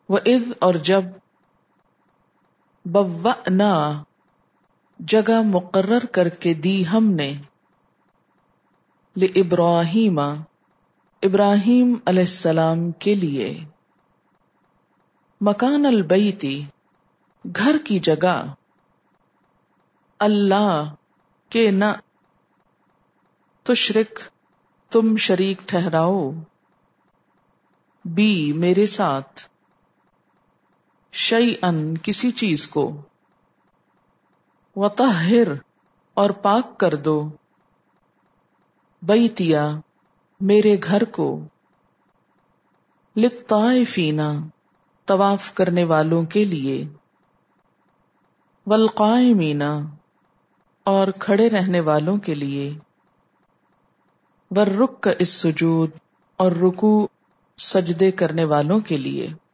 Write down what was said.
وَإِذْ اور جب بَوَّأْنَا جگہ مقرر کر کے دی ہم نے لِإِبْرَاہِیمَ ابراہیم علیہ السلام کے لیے مکان البیتی گھر کی جگہ اللہ کے نہ تشرک تم شریک ٹھہراؤ بی میرے ساتھ شیئن کسی چیز کو وطہر اور پاک کر دو بیتیا میرے گھر کو للطائفین طواف کرنے والوں کے لیے والقائمین اور کھڑے رہنے والوں کے لیے والرکع السجود اور رکوع سجدے کرنے والوں کے لیے